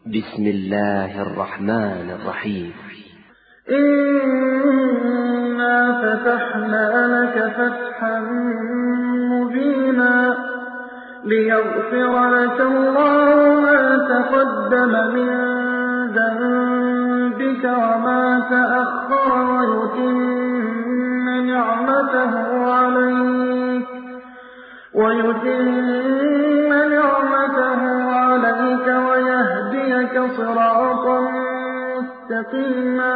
بسم الله الرحمن الرحيم. إنا فتحنا لك فتحا مبينا ليغفر لك الله ما تقدم من ذنبك وما تأخر ويتم نعمته عليك ويهديك صراطا مستقيما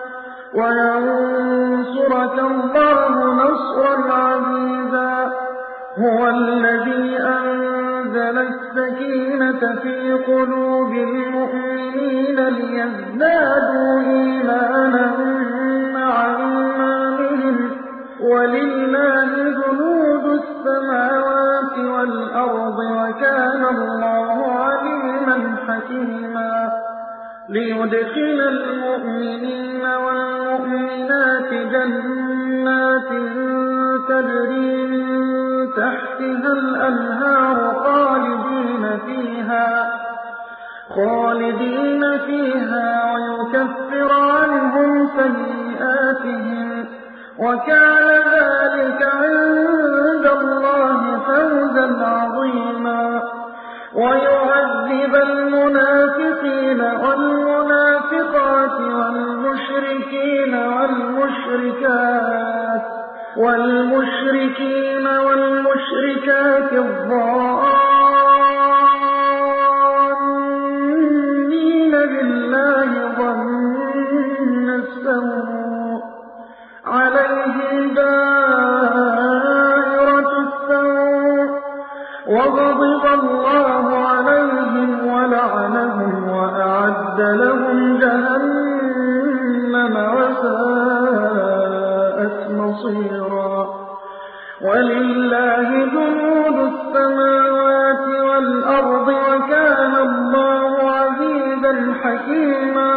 وينصرك الله نصرا عزيزا. هو الذي أنزل السكينة في قلوب المؤمنين ليزدادوا إيمانا مع إيمانهم ولله جنود السماوات والأرض وكان الله عليما حكيما. ليدخل المؤمنين والمؤمنات جنات تجري من تحتها الأنهار خالدين فيها ويكفر عنهم سيئاتهم وكان ذلك عند الله فوزا عظيما. ويعذب المنافقين والمنافقات والمشركات الظانين بالله ظن السوء عليهم دائرة السوء وغضب الله عليهم ولعنهم وأعد لهم جهنم وساءت مصيرا. ولله جنود السماوات والأرض وكان الله عزيزا حكيما.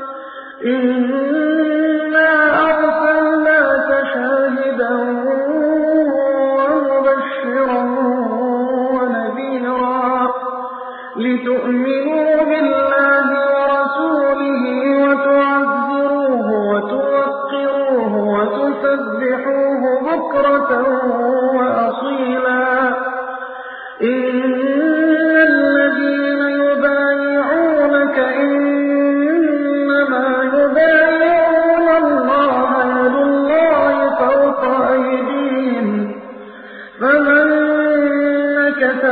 إنا أرسلناك شاهدا ومبشرا ونذيرا لتؤمنوا بالله ورسوله وتعزروه وتوقروه وتسبحوه بكرة وأصيلا. إن الذين يبايعونك إنما يبايعون الله يد الله فوق أيديهم فمن نكث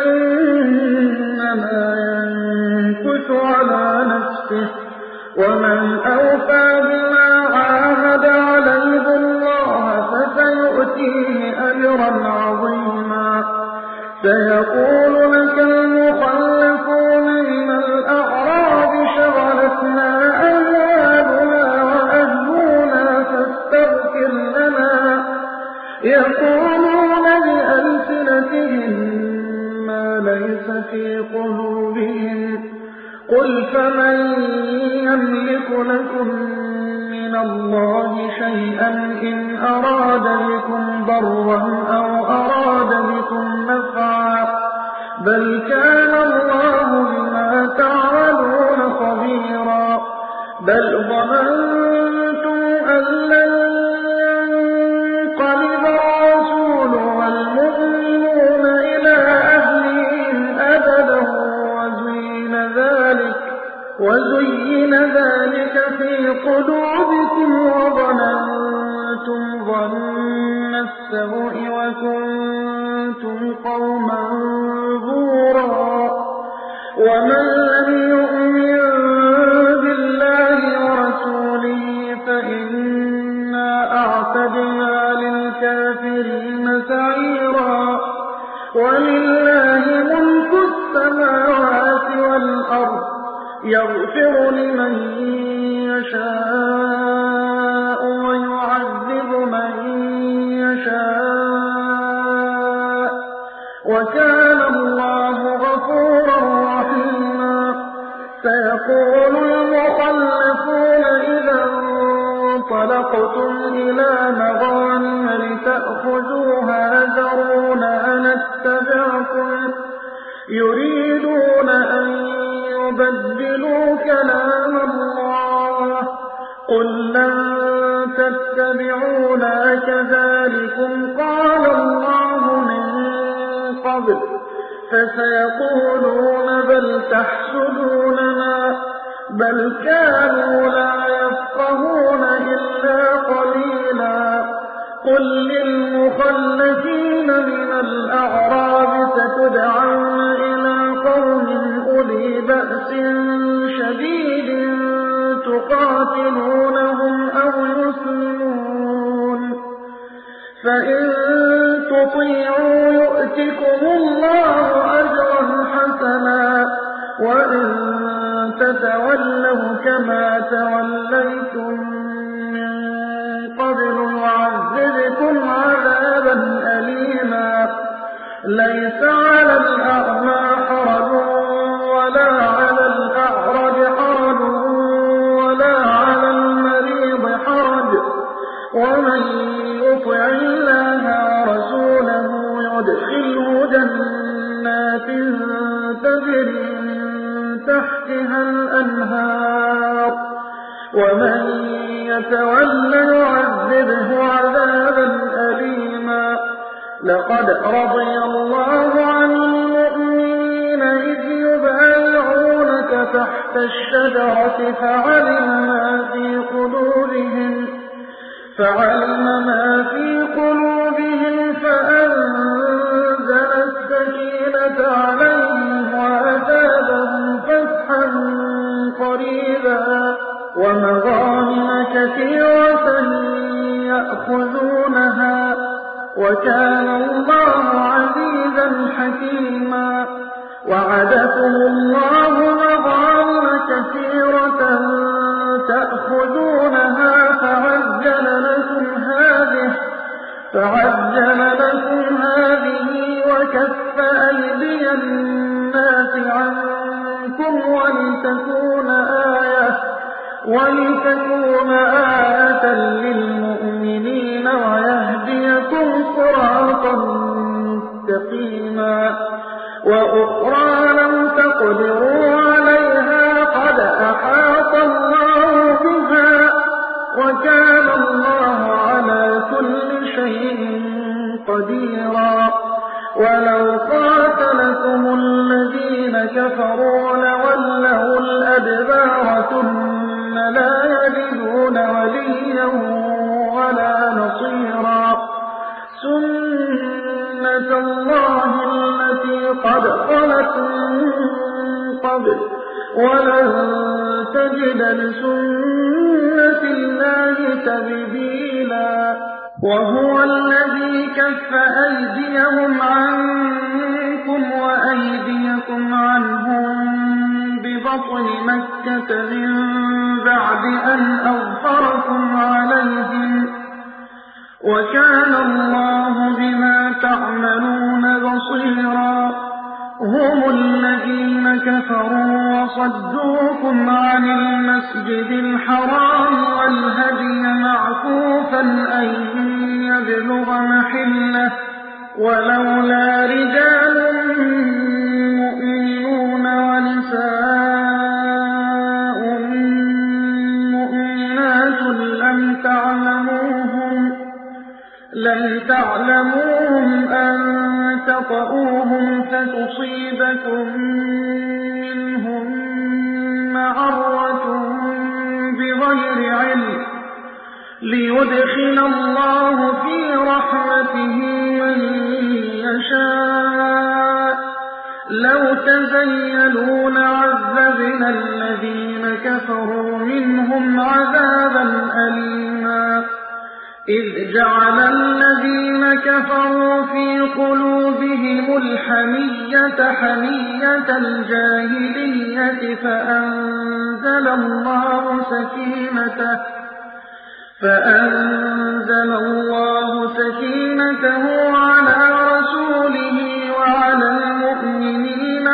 فإنما ينكث على نفسه ومن أوفى بما عاهد عليه الله فسيؤتيه أجرا عظيما. سيقول لك المخلفون من الأعراب شغلتنا أموالنا وأهلنا فاستغفر لنا يقولون بألسنتهم ما ليس في قلوبهم قل فمن يملك لكم من الله شيئا إن أراد بكم ضرا أو أراد بكم نفعا بل كان الله بما تعملون خبيرا. بل ظننتم أن لن ينقلب الرسول والمؤمنون إلى أهلهم أبدا وزين ذلك في قلوبكم وظننتم ظن السوء وكنتم قوما بورا. ومن لم يؤمن بالله ورسوله فإنا أعتدنا للكافرين سعيرا. ولله ملك السماوات والأرض يغفر لمن يشاء ويعذب من يشاء وكان الله غفورا رحيما. سيقول المخلفون إذا انطلقتم إلى مغانم لتأخذوها ذرونا نتبعكم يريدون أن يبدلوا كلام الله قل لن تتبعونا كذلكم قال الله من قبل فسيقولون بل تحسدوننا بل كانوا لا يفقهون إلا قليلا قل للمخلفين من الأعراب ستدعون إلى قوم أولي بأس شديد تقاتلونهم أو يسلمون فإن تطيعوا يؤتكم الله أجرا حسنا وإن تتولوا كما توليتم من قبل يعذبكم عذابا أليما ليس على الأعمى حرج ولا على الأعرج حرج ولا على المريض حرج ومن يطع الله ورسوله يدخله جنات تجري من تحتها الأنهار ومن يتولى يعذبه عذابا أليما لقد رضي الله عن المؤمنين إذ يبايعونك تحت الشجرة فعلم ما في قلوبهم فأنزل السكينة عليهم وأثابهم فتحا قريبا ومغانم كثيرة يأخذونها وكان الله عزيزا حكيما وعدكم الله مغانم كثيرة تأخذونها فعجل لكم هذه وكف أيدي الناس عنكم ولتكون آية للمؤمنين ويهديكم صراطا مستقيما وأخرى لم تقدروا عليها قد أحاط الله بها وكان الله على كل شيء قديرا ولو قاتلكم الذين كفروا لولوا الأدبار ثم لا يجدون وليا ولا نصيرا سنة الله التي قد خلت من قبل ولن تجد لسنة الله تبديلا وهو الذي كف أيديهم عنكم وأيديكم عنهم ببطن مكة من بعد أن أظفركم عليهم وكان الله بما تعملون بصيرا هم الذين كفروا وصدوكم عن المسجد الحرام والهدي معكوفا أن يبلغ محله ولولا رجال مؤمنون ونساء مؤمنات لم تعلموهم أن تطؤوهم فتصيبكم منهم معرة بغير علم ليدخل الله في رحمته من يشاء لو تزيلوا لعذبنا الذين كفروا منهم عذابا أليما إذ جعل الذين كفروا في قلوبهم الحمية حمية الجاهلية فأنزل الله سكينته على رسوله وعلى المؤمنين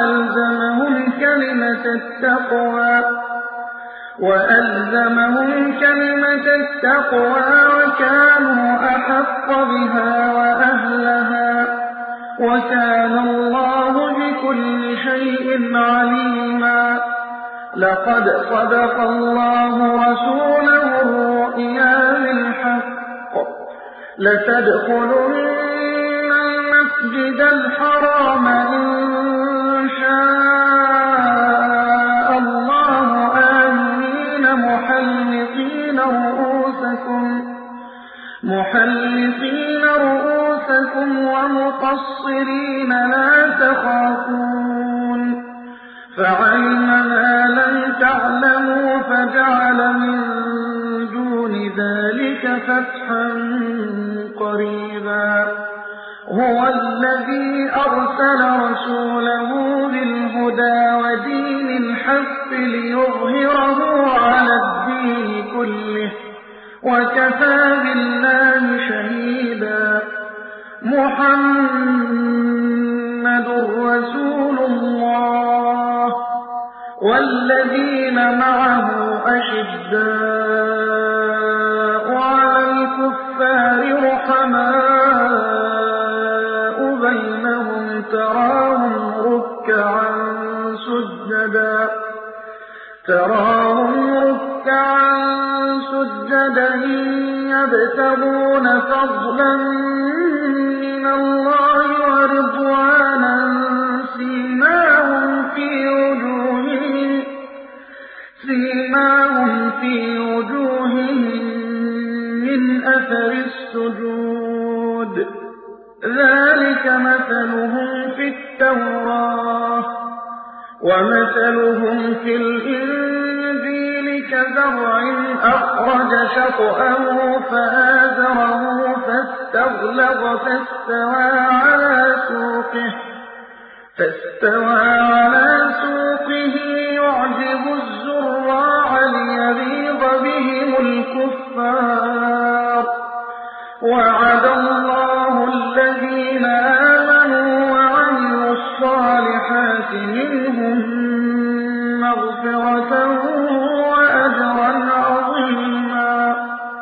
وألزمهم كلمة التقوى وكانوا أحق بها وأهلها وكان الله بكل شيء عليما. لقد صدق الله رسوله الرؤيا بالحق لتدخلن المسجد الحرام إن شاء الله آمنين محلقين رؤوسكم ومقصرين لا تخافون فعلم ما لم تعلموا فجعل من دون ذلك فتحا قريبا. هو الذي أرسل رسوله بالهدى ودين الحق ليظهره على الدين كله وكفى بالله شهيدا. محمد رسول الله والذين معه أشداء على الكفار رحماء بينهم تراهم ركعا سجدا يبتغون فضلا من الله ورضوانا سيماهم في وجوههم من أثر السجود ذلك مثلهم في التوراة ومثلهم في الإنجيل كزرع أخرج شطأه فآزره فاستغلظ فاستوى على سوقه يعجب الزراع ليغيظ بهم الكفار. وعد الله الذين آمنوا وعملوا الصالحات منهم مغفرة